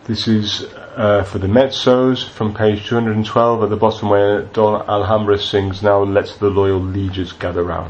This is for the mezzos from page 212 at the bottom, where Don Alhambra sings, "Now let the loyal lieges gather round."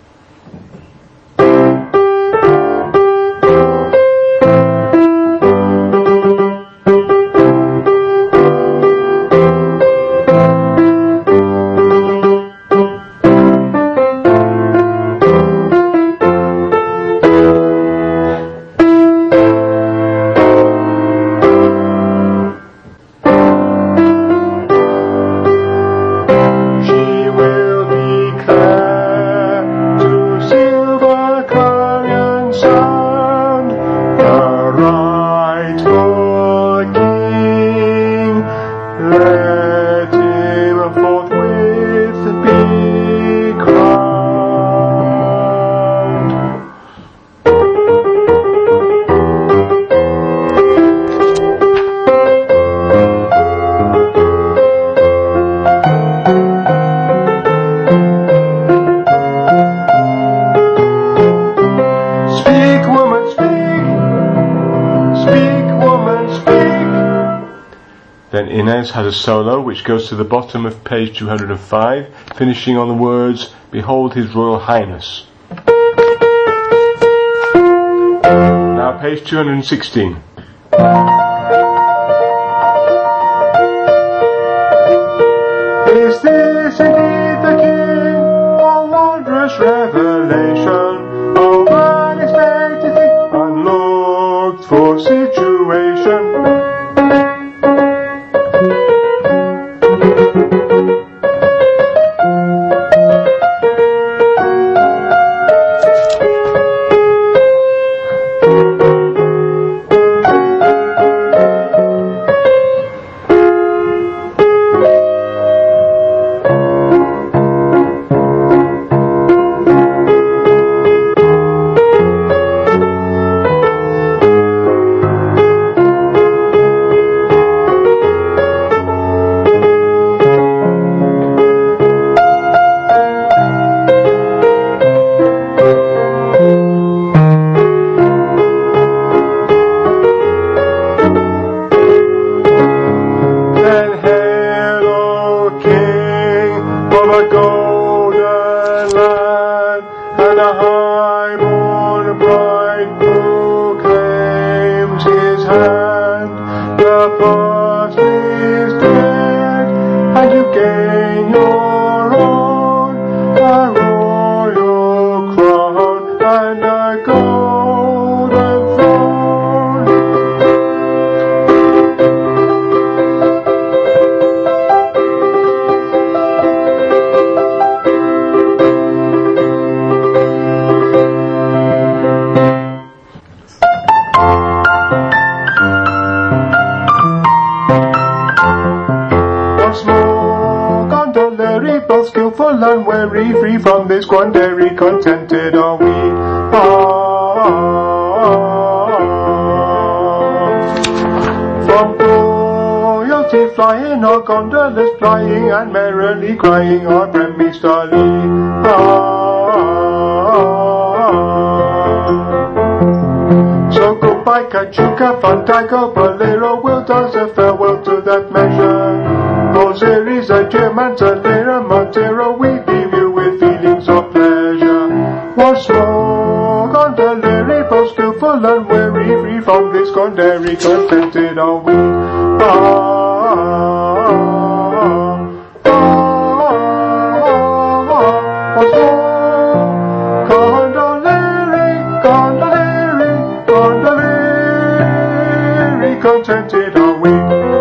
Then Inez has a solo which goes to the bottom of page 205, finishing on the words, "Behold His Royal Highness." Now page 216. Is this indeed the King? Oh, wondrous revelation! Oh, unexpected thing, unlooked for situation! Unwary, free from this quandary, contented are we. From royalty flying, our gondolas plying, and merrily crying our Bremis darling. So goodbye, Cachuca, Fantago, Bolero, we'll dance a farewell to that measure. Rosaries, adieu, Manzanera, Montero, we leave you with feelings of pleasure. Once more, gondolary, both skillful and weary, free from this quandary, contented are we. Once more, gondolary, gondolary, gondolary, contented are we.